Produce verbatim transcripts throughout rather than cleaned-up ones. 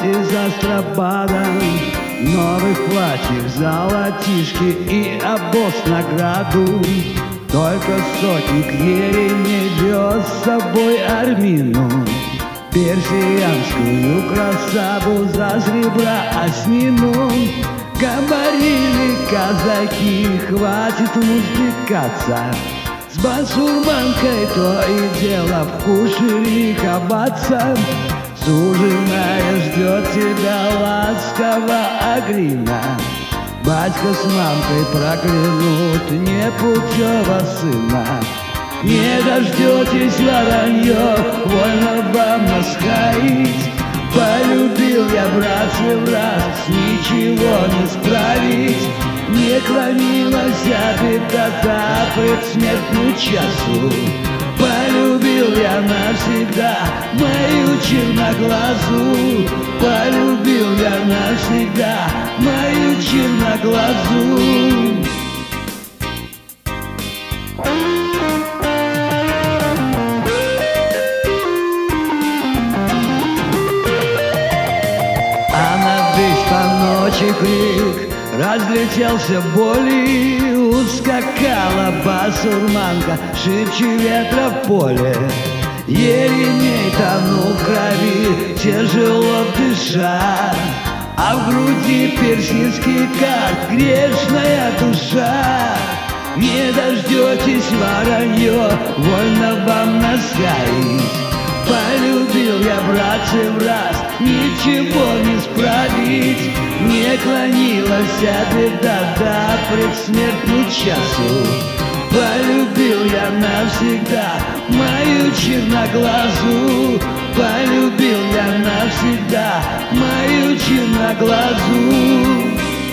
платье за стропадом, новых платьев, золотишки и обоз награду. Только сотник Еремей вез с собой Армину, персиянскую красаву за сребра оснину. Говорили казаки, хватит музыкаться, с басурманкой то и дело в кушере хабаться. Суженая ждет тебя ласково Агрина, батька с мамкой проклянут непутевого сына. Не дождетесь воронье, вольно вам насхаить. Полюбил я, братцы, в раз, ничего не справить. Не клонилась беда предсмертную часу. Полюбил я навсегда мою черноглазу. Полюбил я навсегда мою черноглазу. Ночи крик разлетелся боли, ускакала басурманка, шибче ветра в поле. Еремей тонул в крови, тяжело дыша, а в груди персидский карт, грешная душа. Не дождетесь воронье, вольно вам наскаить. Полюбил я, братцы, в раз, ничего не справить. Не клонилась беда до предсмертную часу. Полюбил я навсегда мою черноглазу. Полюбил я навсегда мою черноглазу.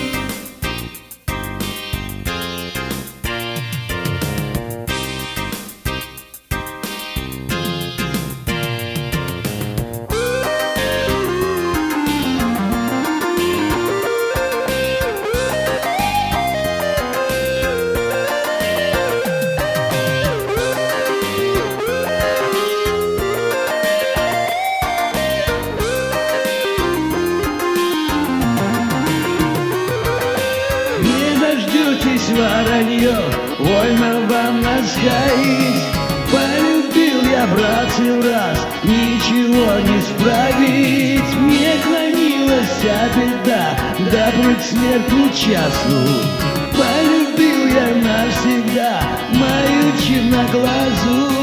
Дождетесь воронье, вольно вам наскаить. Полюбил я, братцы, в раз, ничего не справить. Мне клонилась беда до предсмертную часу. Полюбил я навсегда мою черноглазу.